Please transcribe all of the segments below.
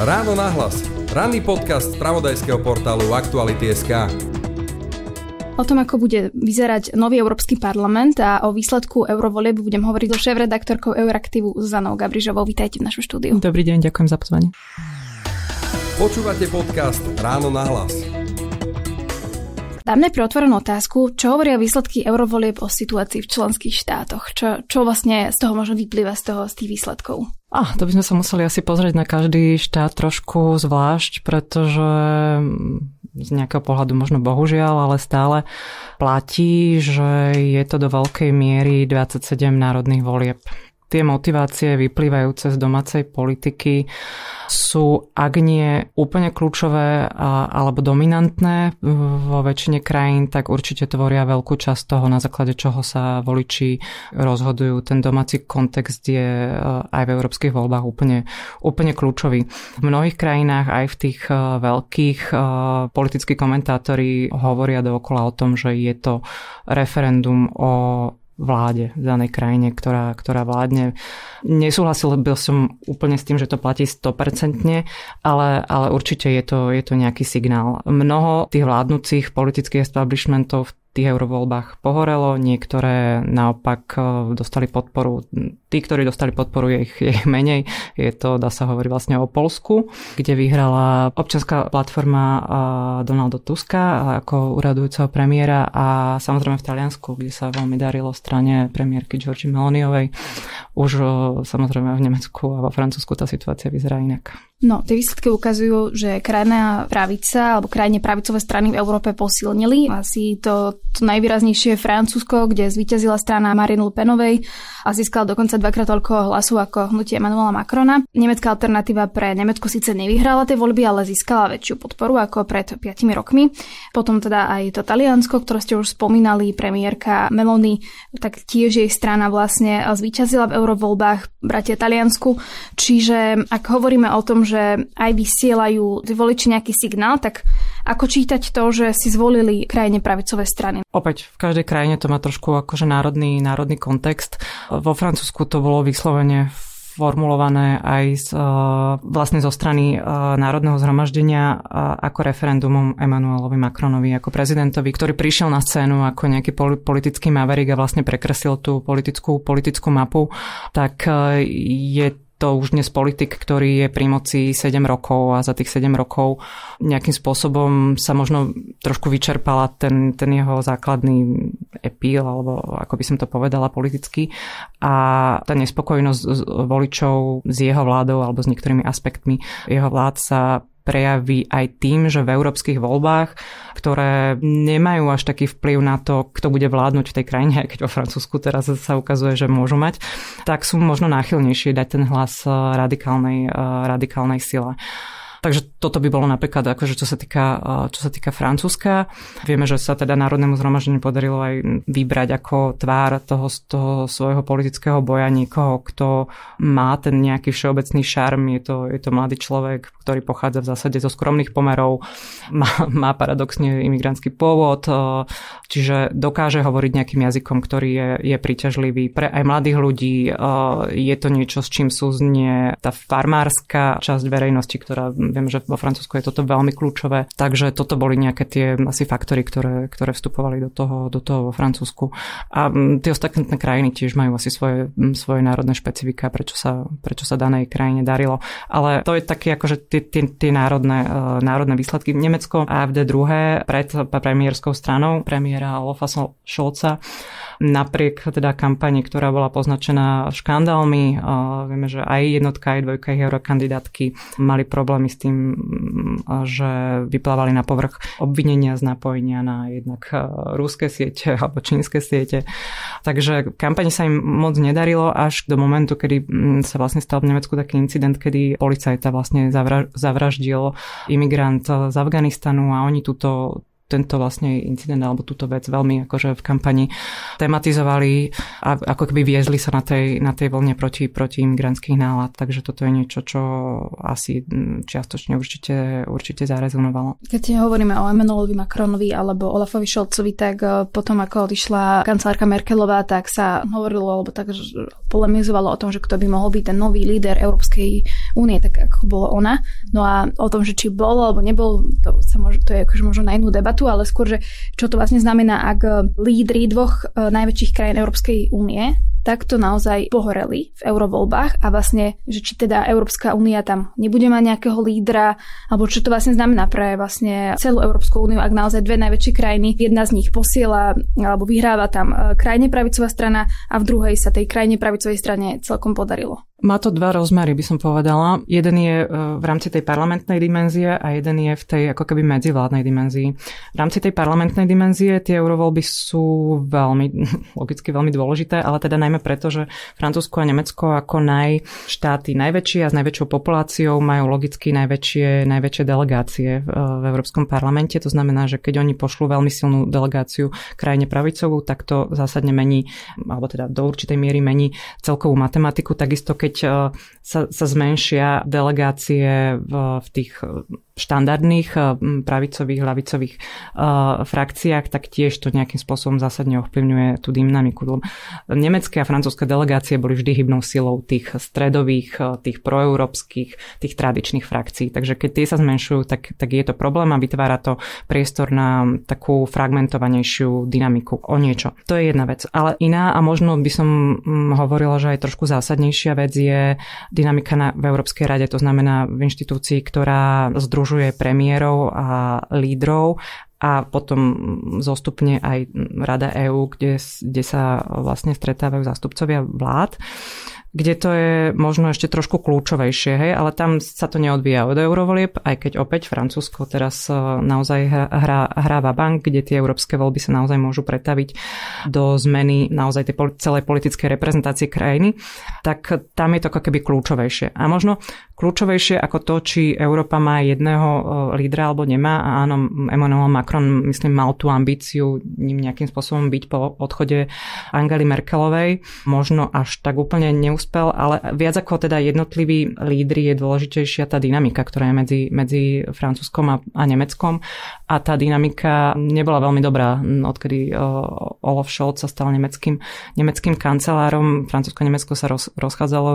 Ráno nahlas. Ranný podcast z spravodajského portálu Aktuality.sk. O tom, ako bude vyzerať nový Európsky parlament a o výsledku eurovolieb budem hovoriť so šéfredaktorkou Euraktivu Zuzanou Gabrižovou. Vítajte v našom štúdiu. Dobrý deň, ďakujem za pozvanie. Počúvate podcast Ráno nahlas. Dám najprv otvorenú otázku, čo hovoria výsledky eurovolieb o situácii v členských štátoch? Čo vlastne z toho možno vyplýva z tých výsledkov? To by sme sa museli asi pozrieť na každý štát trošku zvlášť, pretože z nejakého pohľadu možno bohužiaľ, ale stále platí, že je to do veľkej miery 27 národných volieb. Tie motivácie vyplývajúce z domácej politiky sú, ak nie úplne kľúčové alebo dominantné vo väčšine krajín, tak určite tvoria veľkú časť toho, na základe čoho sa voliči rozhodujú. Ten domáci kontext je aj v európskych voľbách úplne kľúčový. V mnohých krajinách, aj v tých veľkých, politickí komentátori hovoria dookola o tom, že je to referendum o vláde v danej krajine, ktorá vládne. Nesúhlasil by som úplne s tým, že to platí 100%, ale určite je to nejaký signál. Mnoho tých vládnúcich politických establishmentov v tých eurovoľbách pohorelo, niektoré naopak dostali podporu. Tí, ktorí dostali podporu, je ich menej. Je to, dá sa hovoriť vlastne o Poľsku, kde vyhrala občianská platforma Donalda Tuska ako úradujúceho premiéra a samozrejme v Taliansku, kde sa veľmi darilo strane premiérky Giorgie Meloniovej. Už samozrejme v Nemecku a vo Francúzsku tá situácia vyzerá inak. No, tie výsledky ukazujú, že krajná pravica alebo krajne pravicové strany v Európe posilnili. Asi to najvýraznejšie je Francúzsko, kde zvíťazila strana Marine Le Penovej a získala dokonca dvakrát toľko hlasov ako hnutie Emmanuela Macrona. Nemecká alternatíva pre Nemecko síce nevyhrala tie voľby, ale získala väčšiu podporu ako pred 5 rokmi. Potom teda aj to Taliansko, ktoré ste už spomínali, premiérka Meloni, tak tiež jej strana vlastne zvíťazila v eurovoľbách bratia Taliansku. Čiže ak hovoríme o tom, že aj vysielajú voliči nejaký signál, tak ako čítať to, že si zvolili krajine pravicové strany? Opäť, v každej krajine to má trošku akože národný kontext. Vo Francúzsku to bolo vyslovene formulované aj vlastne zo strany Národného zhromaždenia ako referendumom Emmanuelovi Macronovi, ako prezidentovi, ktorý prišiel na scénu ako nejaký politický maverick a vlastne prekreslil tú politickú mapu, tak je to už dnes politik, ktorý je pri moci 7 rokov a za tých 7 rokov nejakým spôsobom sa možno trošku vyčerpala ten jeho základný epíl, alebo ako by som to povedala politicky. A tá nespokojnosť voličov s jeho vládou alebo s niektorými aspektmi jeho vlád sa prejaví aj tým, že v európskych voľbách, ktoré nemajú až taký vplyv na to, kto bude vládnuť v tej krajine, aj keď vo Francúzsku teraz sa ukazuje, že môžu mať, tak sú možno náchylnejšie dať ten hlas radikálnej sile. Takže toto by bolo napríklad, akože čo sa týka Francúzska. Vieme, že sa teda Národnému zhromaždeniu podarilo aj vybrať ako tvár toho svojho politického boja niekoho, kto má ten nejaký všeobecný šarm. Je to mladý človek, ktorý pochádza v zásade zo skromných pomerov, má paradoxne imigrantský pôvod, čiže dokáže hovoriť nejakým jazykom, ktorý je príťažlivý pre aj mladých ľudí. Je to niečo, s čím súznie tá farmárska časť verejnosti, ktorá viem, že vo Francúzsku je toto veľmi kľúčové. Takže toto boli nejaké tie asi faktory, ktoré vstupovali do toho vo Francúzsku. A tie ostatné krajiny tiež majú asi svoje národné špecifika, prečo sa danej krajine darilo. Ale to je také akože tie národné výsledky. Nemecko AfD druhé pred premiérskou stranou premiéra Olafa Scholza. Napriek teda kampani, ktorá bola poznačená škandálmi, vieme, že aj jednotka, aj dvojka eurokandidátky mali problémy s tým, že vyplávali na povrch obvinenia z napojenia na jednak ruské siete alebo čínske siete. Takže kampani sa im moc nedarilo až do momentu, kedy sa vlastne stal v Nemecku taký incident, kedy policajta vlastne zavraždil imigrant z Afganistanu a oni túto tento vlastne incident alebo túto vec veľmi akože v kampani tematizovali a ako keby viezli sa na tej vlne proti imigrantských nálad. Takže toto je niečo, čo asi čiastočne určite zarezonovalo. Keď hovoríme o Emmanuelovi Macronovi alebo Olafovi Scholzovi, tak potom ako odišla kancelárka Merkelová, tak sa hovorilo, alebo tak polemizovalo o tom, že kto by mohol byť ten nový líder Európskej únie, tak ako bolo ona. No a o tom, že či bol alebo nebol, to je akože možno na inú debatu, ale skôr, že čo to vlastne znamená, ak lídri dvoch najväčších krajín Európskej únie takto naozaj pohoreli v eurovoľbách a vlastne, že či teda Európska únia tam nebude mať nejakého lídra, alebo čo to vlastne znamená pre vlastne celú Európsku úniu, ak naozaj dve najväčšie krajiny, jedna z nich posiela alebo vyhráva tam krajne pravicová strana a v druhej sa tej krajne pravicovej strane celkom podarilo. Má to dva rozmery, by som povedala. Jeden je v rámci tej parlamentnej dimenzie a jeden je v tej ako keby medzivládnej dimenzii. V rámci tej parlamentnej dimenzie tie eurovoľby sú logicky veľmi dôležité, ale teda najmä preto, že Francúzsko a Nemecko ako štáty najväčšie a s najväčšou populáciou majú logicky najväčšie delegácie v Európskom parlamente. To znamená, že keď oni pošlú veľmi silnú delegáciu krajine pravicovú, tak to zásadne mení, alebo teda do určitej miery mení celkovú matematiku. Takisto keď sa zmenšia delegácie v tých štandardných pravicových, ľavicových frakciách, tak tiež to nejakým spôsobom zásadne ovplyvňuje tú dynamiku. Nemecké a francúzske delegácie boli vždy hybnou silou tých stredových, tých proeurópskych, tých tradičných frakcií. Takže keď tie sa zmenšujú, tak je to problém a vytvára to priestor na takú fragmentovanejšiu dynamiku o niečo. To je jedna vec. Ale iná a možno by som hovorila, že aj trošku zásadnejšia vec je dynamika v Európskej rade, to znamená v inštitúcii, ktorá združuje premiérov a lídrov a potom zostupne aj Rada EÚ, kde sa vlastne stretávajú zástupcovia vlád, kde to je možno ešte trošku kľúčovejšie, hej, ale tam sa to neodvíja od eurovolieb, aj keď opäť Francúzsko teraz naozaj hrá vabank, kde tie európske voľby sa naozaj môžu pretaviť do zmeny naozaj tej celej politickej reprezentácie krajiny, tak tam je to ako keby kľúčovejšie. A možno kľúčovejšie ako to, či Európa má jedného lídra alebo nemá. A áno, Emmanuel Macron, myslím, mal tú ambíciu ním nejakým spôsobom byť po odchode Angely Merkelovej. Možno až tak úplne neúspel, ale viac ako teda jednotliví lídri je dôležitejšia tá dynamika, ktorá je medzi Francúzskom a Nemeckom. A tá dynamika nebola veľmi dobrá, odkedy Olaf Scholz sa stal nemeckým kancelárom. Francúzsko-Nemecko sa rozchádzalo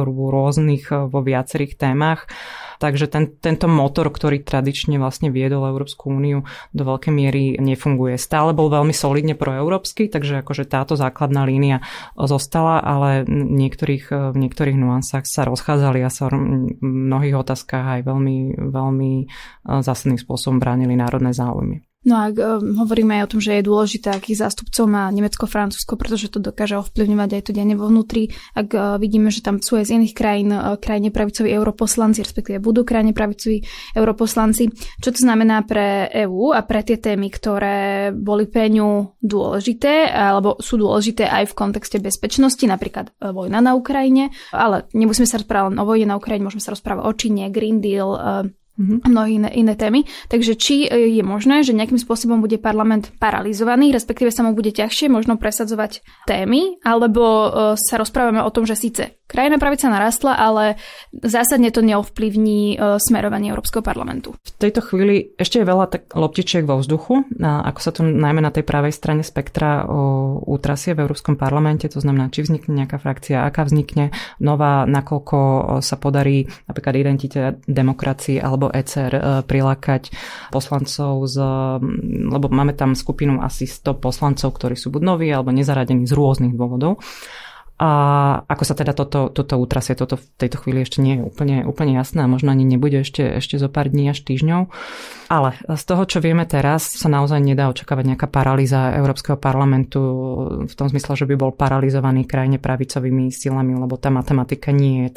vo viacerých témach. Takže tento motor, ktorý tradične vlastne viedol Európsku úniu, do veľkej miery nefunguje. Stále bol veľmi solidne proeurópsky, takže akože táto základná línia zostala, ale v niektorých nuansách sa rozchádzali a sa v mnohých otázkach aj veľmi, veľmi zásadným spôsobom bránili národné záujmy. No a hovoríme aj o tom, že je dôležité, akých zástupcov má Nemecko, Francúzsko, pretože to dokáže ovplyvňovať aj to dianie vo vnútri. Ak vidíme, že tam sú aj z iných krajine pravicoví europoslanci, respektíve budú krajine pravicoví europoslanci. Čo to znamená pre EÚ a pre tie témy, ktoré boli pre ňu dôležité, alebo sú dôležité aj v kontexte bezpečnosti, napríklad vojna na Ukrajine, ale nemusíme sa rozprávať len o vojne na Ukrajine, môžeme sa rozprávať o Číne, Green Deal, a mnohé iné témy. Takže či je možné, že nejakým spôsobom bude parlament paralizovaný, respektíve sa mu bude ťažšie možno presadzovať témy, alebo sa rozprávame o tom, že síce krajná pravica narastla, ale zásadne to neovplyvní smerovanie Európskeho parlamentu. V tejto chvíli ešte je veľa loptičiek vo vzduchu, ako sa to najmä na tej pravej strane spektra utrasie v Európskom parlamente, to znamená, či vznikne nejaká frakcia, aká vznikne nová, nakoľko sa podarí napríklad Identite demokracii alebo ECR prilákať poslancov lebo máme tam skupinu asi 100 poslancov, ktorí sú buď noví alebo nezaradení z rôznych dôvodov. A ako sa teda toto utrasie, toto v tejto chvíli ešte nie je úplne jasné a možno ani nebude ešte zo pár dní až týždňov. Ale z toho, čo vieme teraz, sa naozaj nedá očakávať nejaká paralýza Európskeho parlamentu v tom zmysle, že by bol paralizovaný krajne pravicovými silami, lebo tá matematika nie je taká.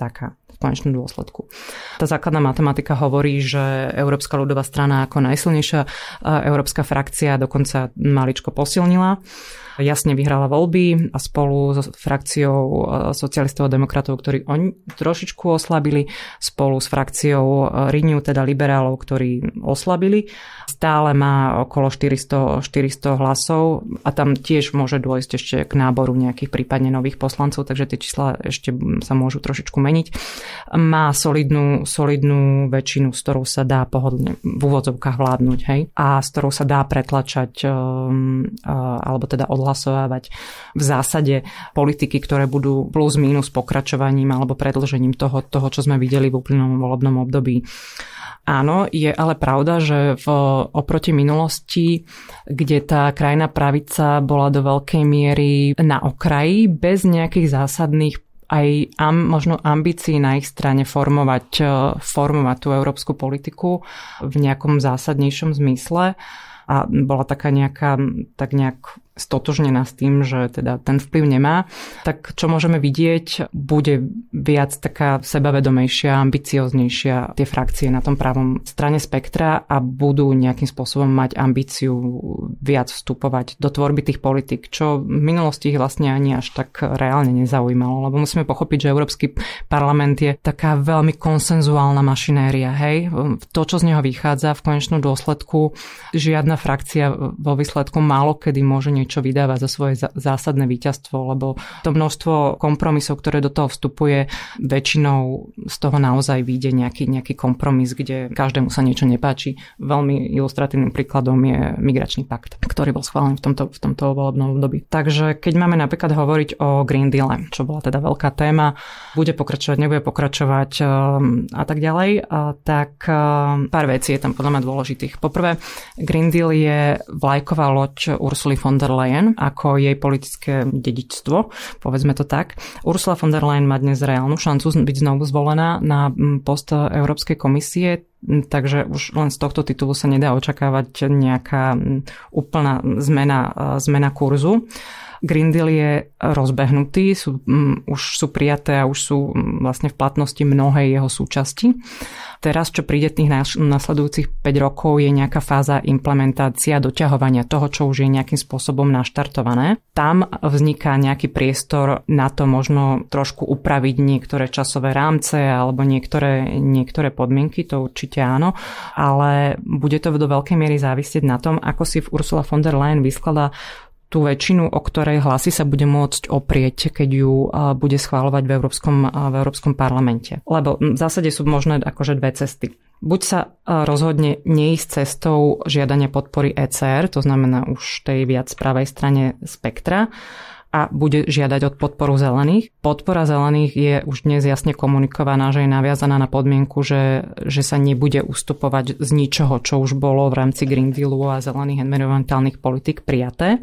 v konečnom dôsledku. Tá základná matematika hovorí, že Európska ľudová strana ako najsilnejšia európska frakcia dokonca maličko posilnila. Jasne vyhrala voľby a spolu so frakciou socialistov a demokratov, ktorí oni trošičku oslabili, spolu s frakciou Renew, teda liberálov, ktorí oslabili. Stále má okolo 400 hlasov a tam tiež môže dôjsť ešte k náboru nejakých prípadne nových poslancov, takže tie čísla ešte sa môžu trošičku meniť. Má solidnú väčšinu, s ktorou sa dá pohodlne v úvodzovkách vládnuť, hej? A s ktorou sa dá pretlačať alebo teda odhlasovávať v zásade politiky, ktoré budú plus minus pokračovaním alebo predĺžením toho, čo sme videli v uplynulom volebnom období. Áno, je ale pravda, že oproti minulosti, kde tá krajná pravica bola do veľkej miery na okraji, bez nejakých zásadných aj možno ambícií na ich strane formovať tú európsku politiku v nejakom zásadnejšom zmysle a bola taká tak nejak stotožnená s tým, že teda ten vplyv nemá, tak čo môžeme vidieť, bude viac taká sebavedomejšia, ambicioznejšia tie frakcie na tom pravom strane spektra a budú nejakým spôsobom mať ambíciu viac vstupovať do tvorby tých politik, čo v minulosti ich vlastne ani až tak reálne nezaujímalo, lebo musíme pochopiť, že Európsky parlament je taká veľmi konsenzuálna mašinéria, hej? To, čo z neho vychádza v konečnom dôsledku, žiadna frakcia vo výsledku málo kedy môže niečo vydáva za svoje zásadné víťazstvo, lebo to množstvo kompromisov, ktoré do toho vstupuje, väčšinou z toho naozaj vyjde nejaký kompromis, kde každému sa niečo nepáči. Veľmi ilustratívnym príkladom je migračný pakt, ktorý bol schválený v tomto volebnom období. Takže keď máme napríklad hovoriť o Green Deale, čo bola teda veľká téma, bude pokračovať, nebude pokračovať a tak ďalej, tak pár vecí je tam podľa mňa dôležitých. Poprvé, Green Deal je vlajková loď Ursuly von der Leyen ako jej politické dedičstvo, povedzme to tak. Ursula von der Leyen má dnes reálnu šancu byť znovu zvolená na post Európskej komisie, takže už len z tohto titulu sa nedá očakávať nejaká úplná zmena kurzu. Green Deal je rozbehnutý, už sú prijaté a už sú vlastne v platnosti mnohé jeho súčasti. Teraz, čo príde tých nasledujúcich 5 rokov, je nejaká fáza implementácia, doťahovania toho, čo už je nejakým spôsobom naštartované. Tam vzniká nejaký priestor na to možno trošku upraviť niektoré časové rámce alebo niektoré podmienky, to určite áno, ale bude to do veľkej miery závisieť na tom, ako si Ursula von der Leyen vyskladá tú väčšinu, o ktorej hlasy sa bude môcť oprieť, keď ju bude schváľovať v Európskom parlamente. Lebo v zásade sú možné akože dve cesty. Buď sa rozhodne neísť cestou žiadania podpory ECR, to znamená už tej viac pravej strane spektra, a bude žiadať od podporu zelených. Podpora zelených je už dnes jasne komunikovaná, že je naviazaná na podmienku, že sa nebude ustupovať z ničoho, čo už bolo v rámci Green Dealu a zelených environmentálnych politik prijaté.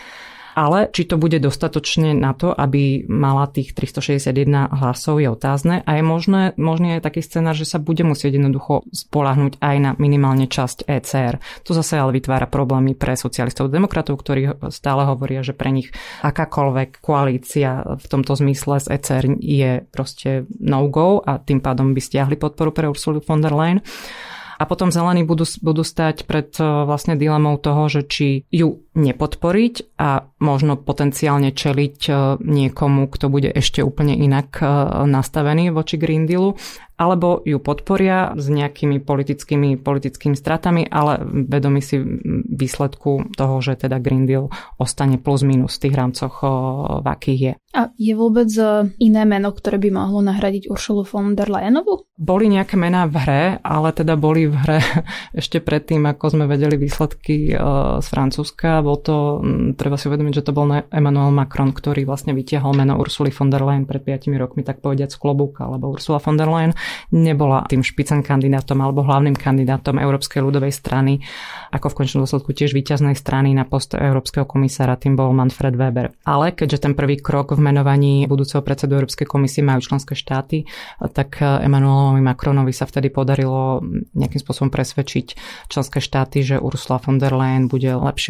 Ale či to bude dostatočne na to, aby mala tých 361 hlasov, je otázne. A je možný aj taký scenár, že sa bude musieť jednoducho spoľahnúť aj na minimálne časť ECR. Tu zase ale vytvára problémy pre socialistov a demokratov, ktorí stále hovoria, že pre nich akákoľvek koalícia v tomto zmysle z ECR je proste no-go a tým pádom by stiahli podporu pre Ursulu von der Leyen. A potom zelení budú stať pred vlastne dilemou toho, že či ju nepodporiť a možno potenciálne čeliť niekomu, kto bude ešte úplne inak nastavený voči Green Dealu, alebo ju podporia s nejakými politickými stratami, ale vedomí si výsledku toho, že teda Green Deal ostane plus minus v tých rámcoch, v akých je. A je vôbec iné meno, ktoré by mohlo nahradiť Ursulu von der Leyenovu? Boli nejaké mená v hre, ale teda boli v hre ešte predtým, ako sme vedeli výsledky z Francúzska. Bol to, treba si uvedomiť, že to bol Emmanuel Macron, ktorý vlastne vytiahol meno Ursuly von der Leyen pred 5 rokmi, tak povediac z klobúka, lebo Ursula von der Leyen nebola tým špicen kandidátom alebo hlavným kandidátom Európskej ľudovej strany, ako v konečnom dôsledku tiež víťaznej strany na post Európskeho komisára, tým bol Manfred Weber. Ale keďže ten prvý krok v menovaní budúceho predsedu Európskej komisie majú členské štáty, tak Emmanuelovi Macronovi sa vtedy podarilo nejakým spôsobom presvedčiť členské štáty, že Ursula von der Leyen bude lepšie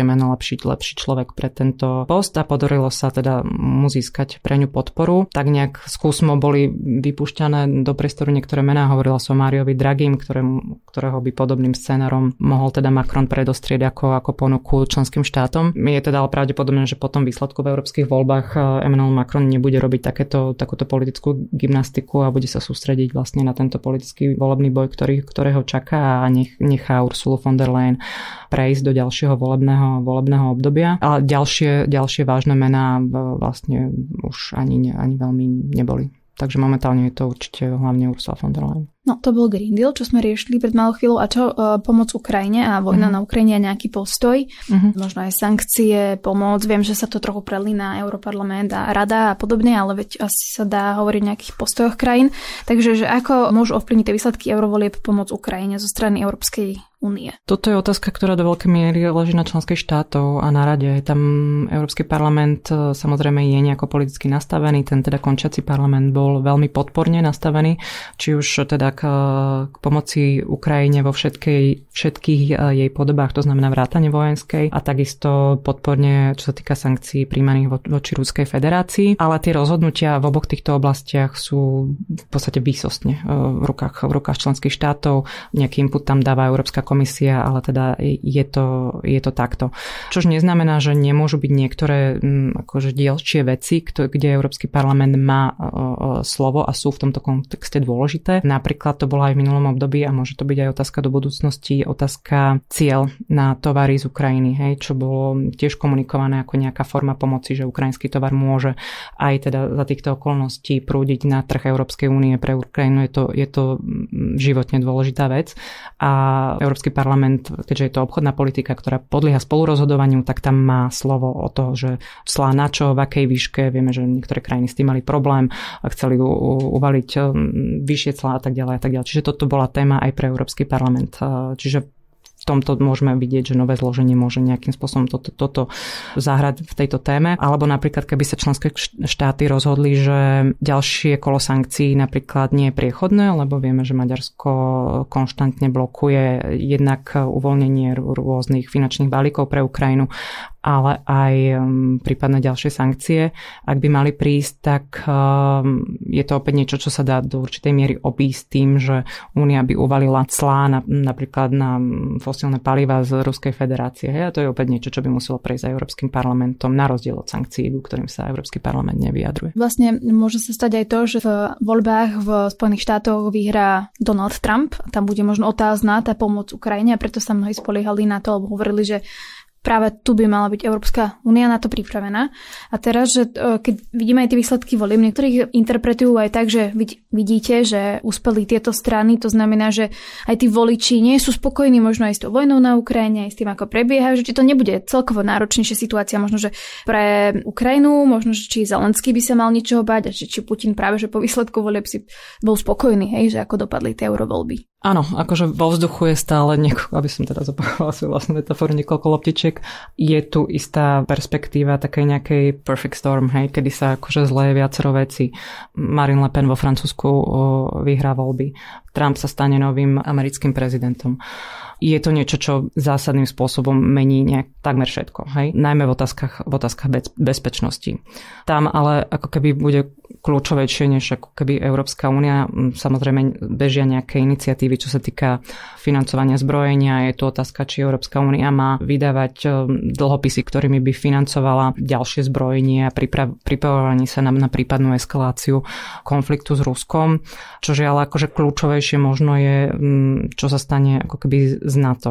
lepší človek pre tento post a podarilo sa teda mu získať pre ňu podporu. Tak nejak skúsmo boli vypúšťané do priestoru niektoré mená. Hovorila som o Máriovi Draghim, ktorého by podobným scénarom mohol teda Macron predostrieť ako ponuku členským štátom. Je teda ale pravdepodobné, že po tom výsledku v európskych voľbách Emmanuel Macron nebude robiť takúto politickú gymnastiku a bude sa sústrediť vlastne na tento politický volebný boj, ktorého čaká a nechá Ursulu von der Leyen prejsť do ďalšieho volebného obdobia. A ďalšie vážne mená vlastne už ani veľmi neboli. Takže momentálne je to určite hlavne Ursula von der Leyen. No, to bol Green Deal, čo sme riešili pred malou chvíľou. A čo pomoc Ukrajine a vojna na Ukrajine a nejaký postoj? Možno aj sankcie, pomoc. Viem, že sa to trochu prelína Europarlament a Rada a podobne, ale veď asi sa dá hovoriť o nejakých postojoch krajín. Takže že ako môžu ovplyvniť tie výsledky eurovolieb pomoc Ukrajine zo strany Európskej únie? Toto je otázka, ktorá do veľkej miery leží na členských štátov a na Rade. Tam Európsky parlament samozrejme je nejako politicky nastavený. Ten teda končiaci parlament bol veľmi podporne nastavený, či už teda k pomoci Ukrajine vo všetkých jej podobách, to znamená vrátane vojenskej a takisto podporne, čo sa týka sankcií príjmaných voči Ruskej federácii. Ale tie rozhodnutia v oboch týchto oblastiach sú v podstate výsostne v rukách členských štátov. Nejaký input tam dáva Európska komisia, ale teda je to takto. Čož neznamená, že nemôžu byť niektoré akože dielčie veci, kde Európsky parlament má slovo a sú v tomto kontexte dôležité. Napríklad to bola aj v minulom období a môže to byť aj otázka do budúcnosti, otázka cieľ na tovary z Ukrajiny, čo bolo tiež komunikované ako nejaká forma pomoci, že ukrajinský tovar môže aj teda za týchto okolností prúdiť na trh Európskej únie. Pre Ukrajinu je to životne dôležitá vec a Európsky parlament, keďže je to obchodná politika, ktorá podlieha spolurozhodovaniu, tak tam má slovo o to, že clá na čo, v akej výške. Vieme, že niektoré krajiny s tým mali problém a chceli uvaliť vyššie clá a tak ďalej. Čiže toto bola téma aj pre Európsky parlament. Čiže v tomto môžeme vidieť, že nové zloženie môže nejakým spôsobom toto zahrať v tejto téme. Alebo napríklad, keby sa členské štáty rozhodli, že ďalšie kolo sankcií napríklad nie je priechodné, lebo vieme, že Maďarsko konštantne blokuje jednak uvoľnenie rôznych finančných balíkov pre Ukrajinu, ale aj prípadne ďalšie sankcie. Ak by mali prísť, tak je to opäť niečo, čo sa dá do určitej miery obísť tým, že Únia by uvalila clá napríklad na fosilné paliva z Ruskej federácie. A to je opäť niečo, čo by muselo prejsť aj Európskym parlamentom, na rozdiel od sankcií, ku ktorým sa Európsky parlament nevyjadruje. Vlastne môže sa stať aj to, že v voľbách v Spojených štátoch vyhrá Donald Trump. Tam bude možno otázna tá pomoc Ukrajine a preto sa mnohí spoliehali na to, alebo hovorili, že práve tu by mala byť Európska únia na to pripravená. A teraz, že keď vidíme aj tie výsledky volieb, niektorých interpretujú aj tak, že vidíte, že uspeli tieto strany, to znamená, že aj tí voliči nie sú spokojní možno aj s tou vojnou na Ukrajine, aj s tým, ako prebiehajú, že či to nebude celkovo náročnejšia situácia, možno, že pre Ukrajinu, možno, že či Zelenský by sa mal niečoho báť, a či Putin práve, že po výsledku volieb si bol spokojný, že ako dopadli tie eurovoľby. Áno, akože vo vzduchu je stále aby som teda zopakovala svoju vlastnú metaforu, niekoľko loptičiek. Je tu istá perspektíva takej nejakej perfect storm, kedy sa akože zleje viacero veci. Marine Le Pen vo Francúzsku vyhrá voľby. Trump sa stane novým americkým prezidentom. Je to niečo, čo zásadným spôsobom mení takmer všetko. Najmä v otázkach bezpečnosti. Tam ale ako keby bude kľúčovejšie, než ako keby Európska únia. Samozrejme bežia nejaké iniciatívy, čo sa týka financovania zbrojenia. Je tu otázka, či Európska únia má vydávať dlhopisy, ktorými by financovala ďalšie zbrojenie a pripravovanie sa na prípadnú eskaláciu konfliktu s Ruskom. Čože ale akože kľúčovejšie možno je, čo sa stane ako keby z NATO,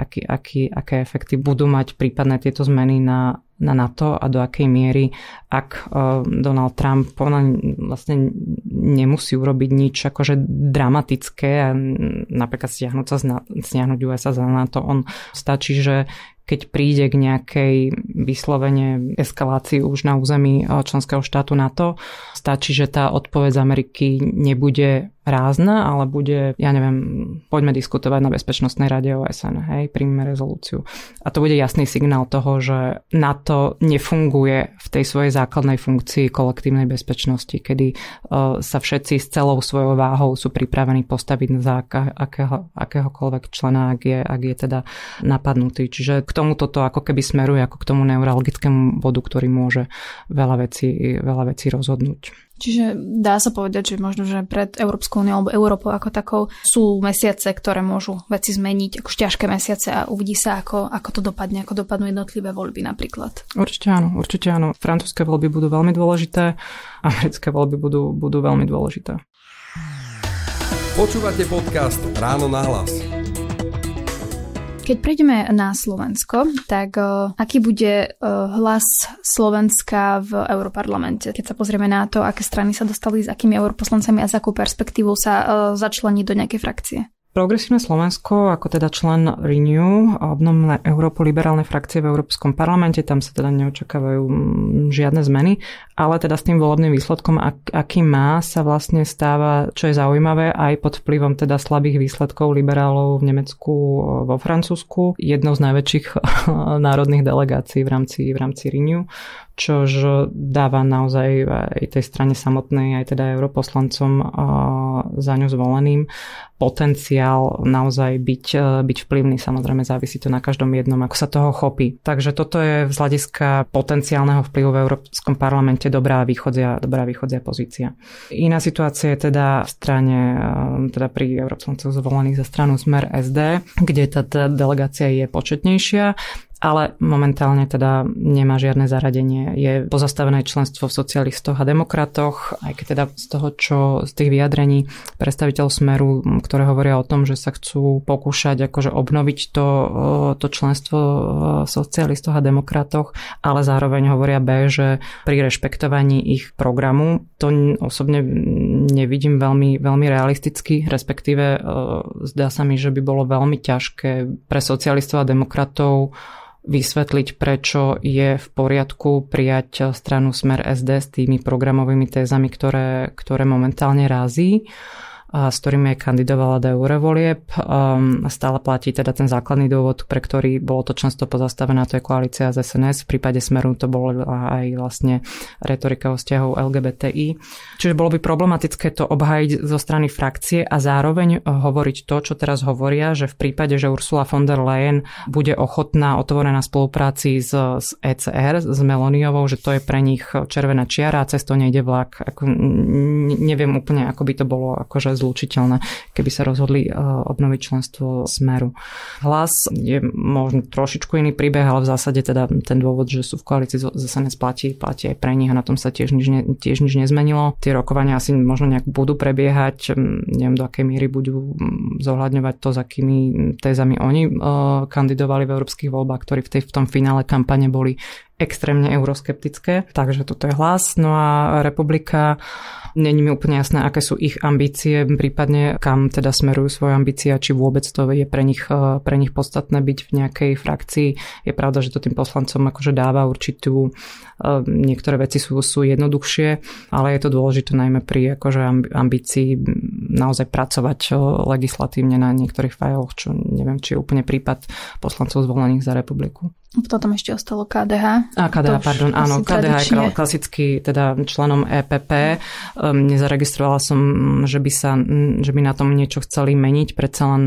aké efekty budú mať prípadné tieto zmeny na NATO a do akej miery, ak Donald Trump vlastne nemusí urobiť nič akože dramatické a napríklad stiahnuť USA za NATO. On stačí, že keď príde k nejakej vyslovene eskalácii už na území členského štátu NATO, stačí, že tá odpoveď z Ameriky nebude rázna, ale bude, ja neviem, poďme diskutovať na Bezpečnostnej rade OSN, hej, príjmeme rezolúciu. A to bude jasný signál toho, že NATO nefunguje v tej svojej základnej funkcii kolektívnej bezpečnosti, kedy sa všetci s celou svojou váhou sú pripravení postaviť za akéhokoľvek člena, ak je teda napadnutý. Čiže k tomu toto ako keby smeruje ako k tomu neuralgickému bodu, ktorý môže veľa vecí rozhodnúť. Čiže dá sa povedať, že možno, že pred Európskou úniou alebo Európou ako takou sú mesiace, ktoré môžu veci zmeniť, ako ťažké mesiace a uvidí sa, ako to dopadne, ako dopadnú jednotlivé voľby napríklad. Určite áno. Francúzske voľby budú veľmi dôležité, americké voľby budú veľmi dôležité. Počúvate podcast Ráno na hlas. Keď prejdeme na Slovensko, tak aký bude hlas Slovenska v Europarlamente? Keď sa pozrieme na to, aké strany sa dostali s akými europoslancami a s akou perspektívou sa začlení do nejakej frakcie? Progresívne Slovensko, ako teda člen Renew, obnovené Európu liberálnej frakcie v Európskom parlamente, tam sa teda neočakávajú žiadne zmeny, ale teda s tým volebným výsledkom, aký má, sa vlastne stáva, čo je zaujímavé, aj pod vplyvom teda slabých výsledkov liberálov v Nemecku, vo Francúzsku, jednou z najväčších národných delegácií v rámci Renew, čož dáva naozaj aj tej strane samotnej, aj teda europoslancom za ňu zvoleným potenciál naozaj byť vplyvný. Samozrejme závisí to na každom jednom, ako sa toho chopí. Takže toto je z hľadiska potenciálneho vplyvu v Európskom parlamente dobrá východzia pozícia. Iná situácia je teda v strane, teda pri europoslancoch zvolených za stranu Smer SD, kde tá delegácia je početnejšia, ale momentálne teda nemá žiadne zaradenie. Je pozastavené členstvo v socialistoch a demokratoch, aj keď teda z tých vyjadrení predstaviteľ Smeru, ktoré hovoria o tom, že sa chcú pokúšať akože obnoviť to členstvo v socialistoch a demokratoch, ale zároveň hovoria B, že pri rešpektovaní ich programu to osobne nevidím veľmi, veľmi realisticky, respektíve zdá sa mi, že by bolo veľmi ťažké pre socialistov a demokratov vysvetliť, prečo je v poriadku prijať stranu Smer SD s tými programovými tézami, ktoré momentálne razí, a s ktorými aj kandidovala do eurovolieb. Stále platí teda ten základný dôvod, pre ktorý bolo to členstvo pozastavené, to je koalícia z SNS. V prípade Smeru to bolo aj vlastne retorika o vzťahov LGBTI. Čiže bolo by problematické to obhájiť zo strany frakcie a zároveň hovoriť to, čo teraz hovoria, že v prípade, že Ursula von der Leyen bude ochotná otvorená spolupráci s ECR, s Meloniovou, že to je pre nich červená čiara a cez to nejde vlak. Neviem úplne, ako by to bolo akože zlučiteľné, keby sa rozhodli obnoviť členstvo Smeru. Hlas je možno trošičku iný príbeh, ale v zásade teda ten dôvod, že sú v koalícii zase platí aj pre nich a na tom sa tiež nič nezmenilo. Tie rokovania asi možno nejak budú prebiehať, neviem do akej miery budú zohľadňovať to, s akými tézami oni kandidovali v európskych voľbách, ktorí v tom finále kampane boli extrémne euroskeptické. Takže toto je Hlas. No a Republika, není mi úplne jasné, aké sú ich ambície, prípadne kam teda smerujú svoje ambície a či vôbec to je pre nich podstatné byť v nejakej frakcii. Je pravda, že to tým poslancom akože dáva určitú, niektoré veci sú jednoduchšie, ale je to dôležité najmä pri akože ambícii naozaj pracovať legislatívne na niektorých fajloch, čo neviem, či je úplne prípad poslancov zvolených za Republiku. Potom ešte ostalo KDH. KDH, pardon, áno, KDH je klasicky teda členom EPP. Nezaregistrovala som, že by na tom niečo chceli meniť. Predsa len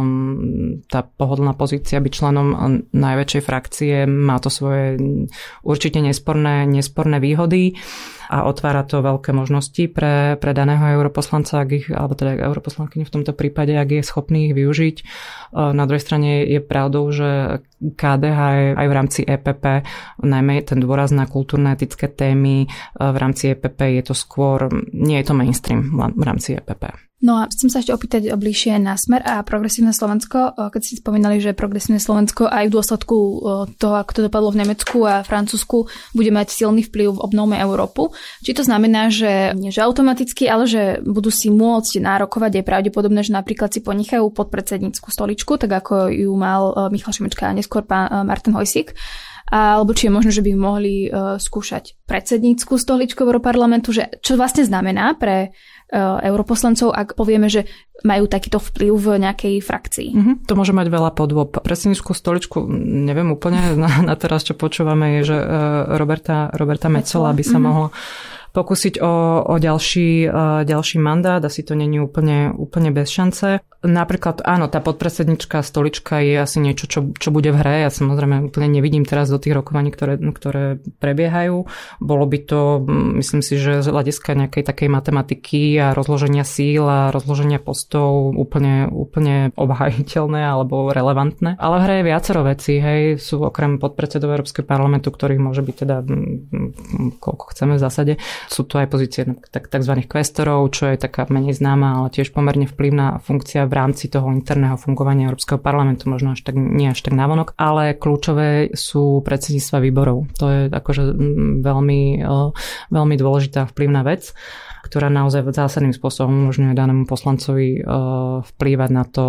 tá pohodlná pozícia byť členom najväčšej frakcie má to svoje určite nesporné výhody a otvára to veľké možnosti pre daného europoslanca, alebo teda europoslankyňu v tomto prípade, ak je schopný ich využiť. Na druhej strane je pravdou, že KDH je aj v rámci EPP, najmä ten dôraz na kultúrne-etické témy, v rámci EPP je to skôr, nie je to mainstream v rámci EPP. No a chcem sa ešte opýtať bližšie na Smer a Progresívne Slovensko. Keď ste spomínali, že Progresívne Slovensko aj v dôsledku toho, ako to dopadlo v Nemecku a Francúzsku, bude mať silný vplyv v Obnovme Európu. Či to znamená, že nie že automaticky, ale že budú si môcť nárokovať, je pravdepodobné, že napríklad si ponechajú podpredsednícku stoličku, tak ako ju mal Michal Šimečka a neskôr pán Martin Hojsík. alebo či je možno, že by mohli skúšať predsednícku stoličku Europarlamentu, že čo vlastne znamená pre europoslancov, ak povieme, že majú takýto vplyv v nejakej frakcii. To môže mať veľa podôb. Predsednícku stoličku neviem úplne, na teraz čo počúvame je, že Roberta Metsola by sa mohla pokúsiť o ďalší mandát, asi to není úplne bez šance. Napríklad, áno, tá podpredsednička stolička je asi niečo, čo bude v hre. Ja samozrejme úplne nevidím teraz do tých rokovaní, ktoré prebiehajú. Bolo by to, myslím si, že z hľadiska nejakej takej matematiky a rozloženia síl a rozloženia postov úplne obhajiteľné alebo relevantné. Ale v hre je viacero vecí, hej. Sú okrem podpredsedov Európskeho parlamentu, ktorých môže byť teda koľko chceme v zásade. Sú tu aj pozície takzvaných kvestorov, čo je taká menej známa, ale tiež pomerne vplyvná funkcia v rámci toho interného fungovania Európskeho parlamentu, možno nie až tak navonok, ale kľúčové sú predsedníctva výborov. To je akože veľmi dôležitá vplyvná vec, ktorá naozaj zásadným spôsobom umožňuje danému poslancovi vplývať na to,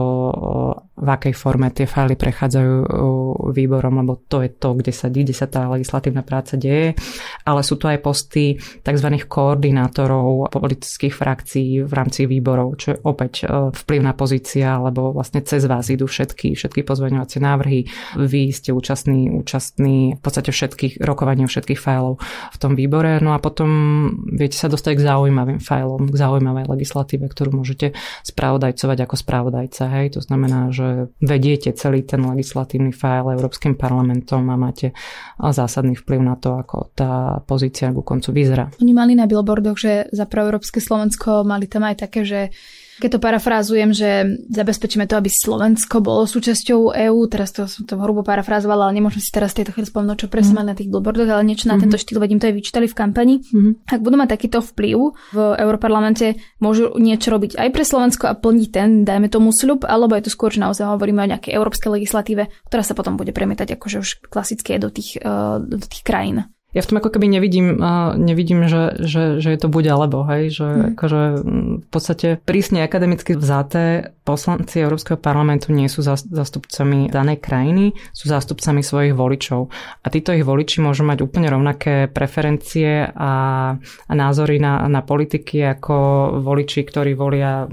v akej forme tie fajly prechádzajú výborom, lebo to je to, kde sa tá legislatívna práca deje. Ale sú tu aj posty tzv. Koordinátorov politických frakcií v rámci výborov, čo je opäť vplyvná pozícia, lebo vlastne cez vás idú všetky pozmeňovacie návrhy. Vy ste účastní v podstate všetkých rokovaní všetkých fajlov v tom výbore. No a potom viete sa dostať k zaujímavým fajlom, k zaujímavej legislatíve, ktorú môžete spravodajcovať ako spravodajca. Hej? To znamená, že vediete celý ten legislatívny fajl Európskym parlamentom a máte zásadný vplyv na to, ako tá pozícia ku koncu vyzerá. Oni mali na billboardoch, že za proeurópske Slovensko mali tam aj také, že keď to parafrázujem, že zabezpečíme to, aby Slovensko bolo súčasťou EÚ, teraz to som to hrubo parafrázovala, ale nemôžem si teraz tejto chvíli spomnúť, čo presne mali na tých billboardoch, ale niečo na tento štýl, vedím, to aj vyčítali v kampani. Ak budú mať takýto vplyv v Europarlamente, môžu niečo robiť aj pre Slovensko a plniť ten, dajme tomu sľub, alebo je to skôr, že naozaj hovoríme o nejakej európskej legislatíve, ktorá sa potom bude premietať akože už klasické do tých krajín. Ja v tom ako keby nevidím, že je to buď alebo, hej, že akože v podstate prísne akademicky vzaté poslanci Európskeho parlamentu nie sú zástupcami danej krajiny, sú zástupcami svojich voličov. A títo ich voliči môžu mať úplne rovnaké preferencie a názory na politiky ako voliči, ktorí volia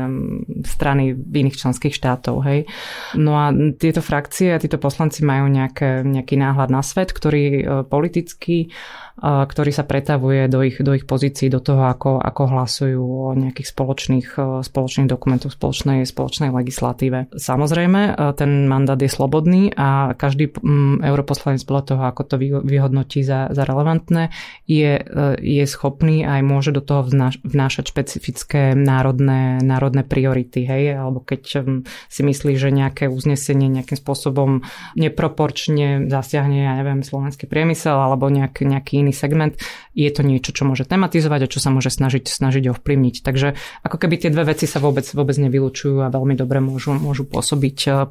strany v iných členských štátov, hej. No a tieto frakcie a títo poslanci majú nejaký náhľad na svet, ktorý politicky, ktorý sa pretavuje do ich pozícií, do toho, ako hlasujú o nejakých spoločných dokumentoch, spoločnej legislatíve. Samozrejme, ten mandát je slobodný a každý europoslanec podľa toho, ako to vyhodnotí za relevantné, je schopný aj môže do toho vnášať špecifické národné priority, hej, alebo keď si myslí, že nejaké uznesenie nejakým spôsobom neproporčne zasiahne, ja neviem, slovenský priemysel alebo nejaký iný segment, je to niečo, čo môže tematizovať a čo sa môže snažiť ovplyvniť. Takže ako keby tie dve veci sa vôbec nevylučujú a veľmi dobre môžu pôsobiť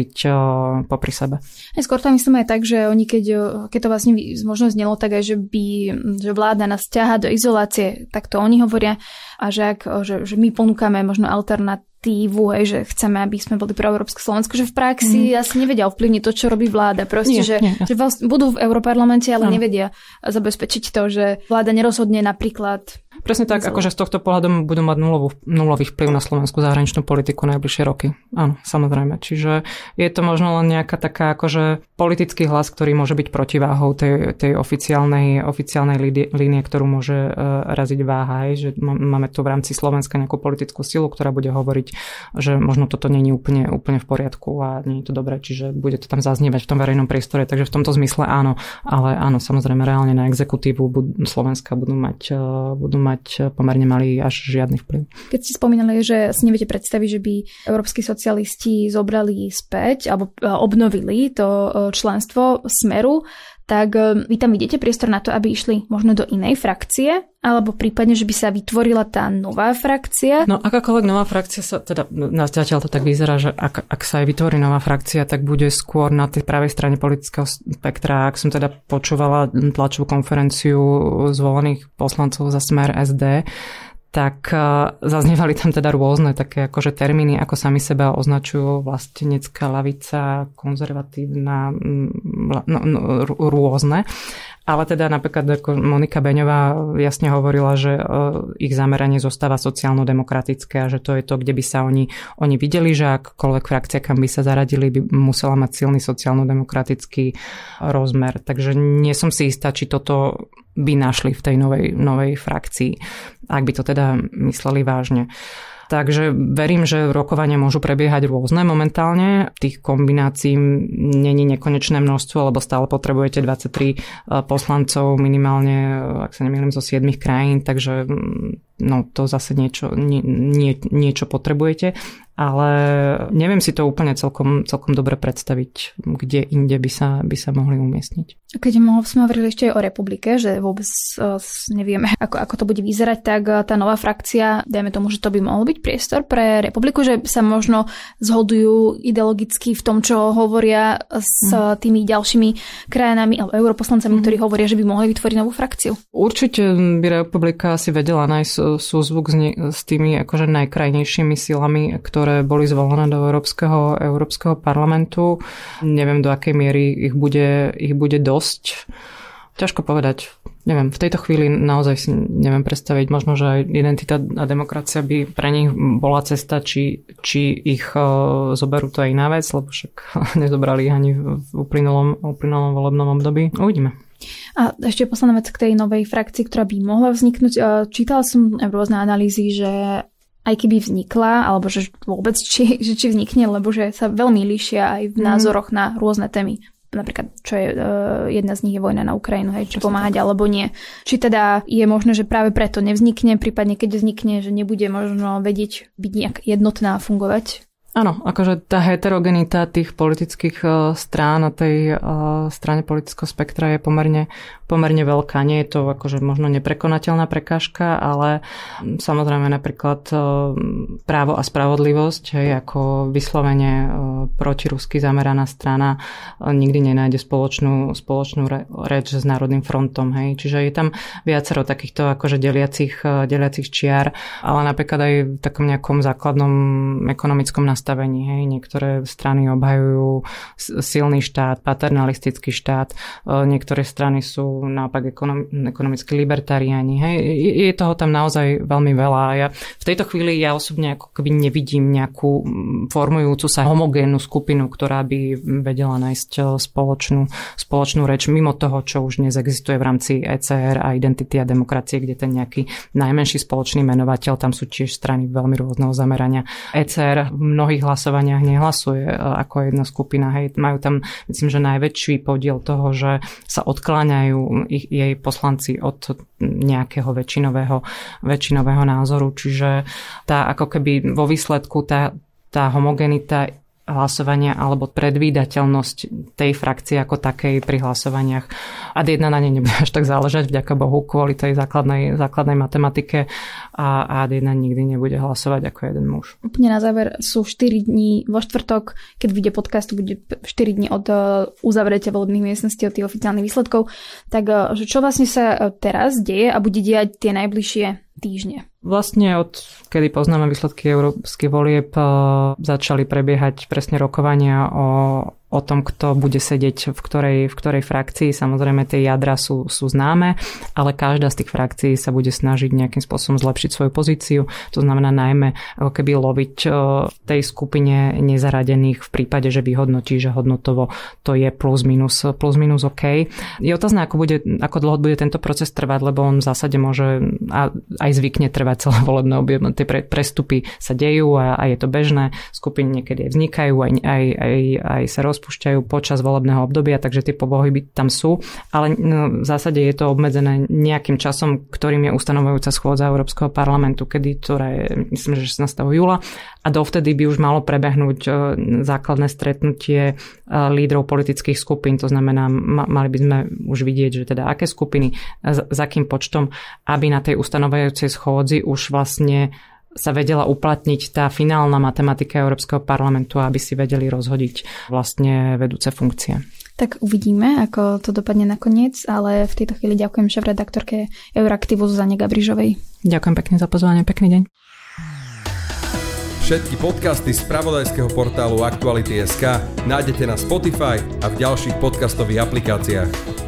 popri sebe. Skôr to myslím aj tak, že oni keď to vlastne možno znelo tak aj, že vláda nás ťahá do izolácie, tak to oni hovoria a že my ponúkame možno alternatívu, hej, že chceme, aby sme boli pro Európske Slovensko, že v praxi asi nevedia ovplyvniť to, čo robí vláda. Proste, že budú v Europarlamente, ale nevedia zabezpečiť to, že vláda nerozhodne napríklad. Presne tak, akože z tohto pohľadu budú mať nulový vplyv na slovenskú zahraničnú politiku najbližšie roky. Áno, samozrejme. Čiže je to možno len nejaká taká akože politický hlas, ktorý môže byť protiváhou tej oficiálnej línie, ktorú môže raziť váha. Že máme tu v rámci Slovenska nejakú politickú silu, ktorá bude hovoriť, že možno toto nie je úplne v poriadku a nie je to dobré, čiže bude to tam zaznievať v tom verejnom priestore. Takže v tomto zmysle áno, ale áno, samozrejme reálne na exekutívu Slovenska budú mať pomerne malý až žiadny vplyv. Keď ste spomínali, že si neviete predstaviť, že by európski socialisti zobrali späť alebo obnovili to členstvo Smeru, tak vy tam vidíte priestor na to, aby išli možno do inej frakcie, alebo prípadne, že by sa vytvorila tá nová frakcia? No akákoľvek nová frakcia sa, teda zatiaľ to tak vyzerá, že ak sa aj vytvorí nová frakcia, tak bude skôr na tej pravej strane politického spektra. Ak som teda počúvala tlačovú konferenciu zvolených poslancov za Smer SD, tak zaznievali tam teda rôzne také akože termíny, ako sami seba označujú vlastenecká ľavica, konzervatívna, rôzne. Ale teda napríklad ako Monika Beňová jasne hovorila, že ich zameranie zostáva sociálno-demokratické a že to je to, kde by sa oni videli, že akkoľvek frakcia, kam by sa zaradili, by musela mať silný sociálno-demokratický rozmer. Takže nie som si istá, či toto by našli v tej novej frakcii, ak by to teda mysleli vážne. Takže verím, že rokovania môžu prebiehať rôzne momentálne. Tých kombinácií není nekonečné množstvo, lebo stále potrebujete 23 poslancov minimálne, ak sa nemýlim, zo 7 krajín, takže to zase niečo potrebujete. Ale neviem si to úplne celkom dobre predstaviť, kde inde by sa mohli umiestniť. Keď sme hovorili ešte aj o republike, že vôbec nevieme, ako to bude vyzerať, tak tá nová frakcia, dajme tomu, že to by mohol byť priestor pre republiku, že sa možno zhodujú ideologicky v tom, čo hovoria s tými ďalšími krajinami alebo europoslancami, ktorí hovoria, že by mohli vytvoriť novú frakciu. Určite by republika si vedela nájsť súzvuk s tými akože najkrajnejšími silami, ktoré boli zvolené do Európskeho parlamentu. Neviem, do akej miery ich bude dosť. Ťažko povedať. Neviem, v tejto chvíli naozaj si neviem predstaviť. Možno, že aj identita a demokracia by pre nich bola cesta, či ich zoberú to aj iná vec, lebo však nezobrali ich ani v uplynulom volebnom období. Uvidíme. A ešte posledná vec k tej novej frakcii, ktorá by mohla vzniknúť. Čítala som rôzne analýzy, že aj keby vznikla, alebo že vôbec či vznikne, lebo že sa veľmi líšia aj v názoroch na rôzne témy. Napríklad, čo je jedna z nich je vojna na Ukrajinu, hej, či pomáhať alebo nie. Či teda je možné, že práve preto nevznikne, prípadne keď vznikne, že nebude možno vedieť byť nejak jednotná a fungovať. Áno, akože tá heterogenita tých politických strán a tej strane politického spektra je pomerne veľká. Nie je to akože možno neprekonateľná prekážka, ale samozrejme napríklad Právo a spravodlivosť, hej, ako vyslovene protirusky zameraná strana nikdy nenájde spoločnú reč s Národným frontom. Hej. Čiže je tam viacero takýchto akože deliacich čiar, ale napríklad aj v takom nejakom základnom ekonomickom nastavení. Hej. Niektoré strany obhajujú silný štát, paternalistický štát, niektoré strany sú naopak ekonomicky libertariáni. Hej. Je toho tam naozaj veľmi veľa. Ja v tejto chvíli osobne ako keby nevidím nejakú formujúcu sa homogénnu skupinu, ktorá by vedela nájsť spoločnú reč mimo toho, čo už dnes existuje v rámci ECR a identity a demokracie, kde ten nejaký najmenší spoločný menovateľ, tam sú tiež strany veľmi rôzneho zamerania. ECR v mnohých hlasovaniach nehlasuje ako jedna skupina. Hej. Majú tam, myslím, že najväčší podiel toho, že sa odkláňajú jej poslanci od nejakého väčšinového názoru. Čiže tá ako keby vo výsledku tá homogenita hlasovania alebo predvídateľnosť tej frakcie ako takej pri hlasovaniach. Ad 1 na nej nebude až tak záležať, vďaka Bohu, kvôli tej základnej matematike a Ad 1 nikdy nebude hlasovať ako jeden muž. Úplne na záver sú 4 dní vo štvrtok, keď vyjde podcast, bude 4 dní od uzavretia volebných miestností, od tých oficiálnych výsledkov. Tak čo vlastne sa teraz deje a bude diať tie najbližšie týždne? Vlastne od kedy poznáme výsledky európskych volieb, začali prebiehať presne rokovania o tom, kto bude sedieť v ktorej frakcii. Samozrejme, tie jadra sú známe, ale každá z tých frakcií sa bude snažiť nejakým spôsobom zlepšiť svoju pozíciu. To znamená najmä ako keby loviť v tej skupine nezaradených v prípade, že vyhodnotí, že hodnotovo to je plus minus OK. Je otázne, ako dlho bude tento proces trvať, lebo on v zásade môže aj zvykne trvať celé volebné obdobie. Tie prestupy sa dejú a je to bežné. Skupiny niekedy vznikajú, aj sa rozpúšťajú počas volebného obdobia, takže tie pohyby tam sú, ale v zásade je to obmedzené nejakým časom, ktorým je ustanovujúca schôdza Európskeho parlamentu, ktorá je, myslím, že 16. júla a dovtedy by už malo prebehnúť základné stretnutie lídrov politických skupín, to znamená, mali by sme už vidieť, že teda aké skupiny, za akým počtom, aby na tej ustanovujúcej schôdzi už vlastne sa vedela uplatniť tá finálna matematika Európskeho parlamentu, aby si vedeli rozhodiť vlastne vedúce funkcie. Tak uvidíme, ako to dopadne nakoniec, ale v tejto chvíli ďakujem šéfredaktorke Euraktivu Zuzane Gabrižovej. Ďakujem pekne za pozvanie, pekný deň. Všetky podcasty z spravodajského portálu Aktuality.sk nájdete na Spotify a v ďalších podcastových aplikáciách.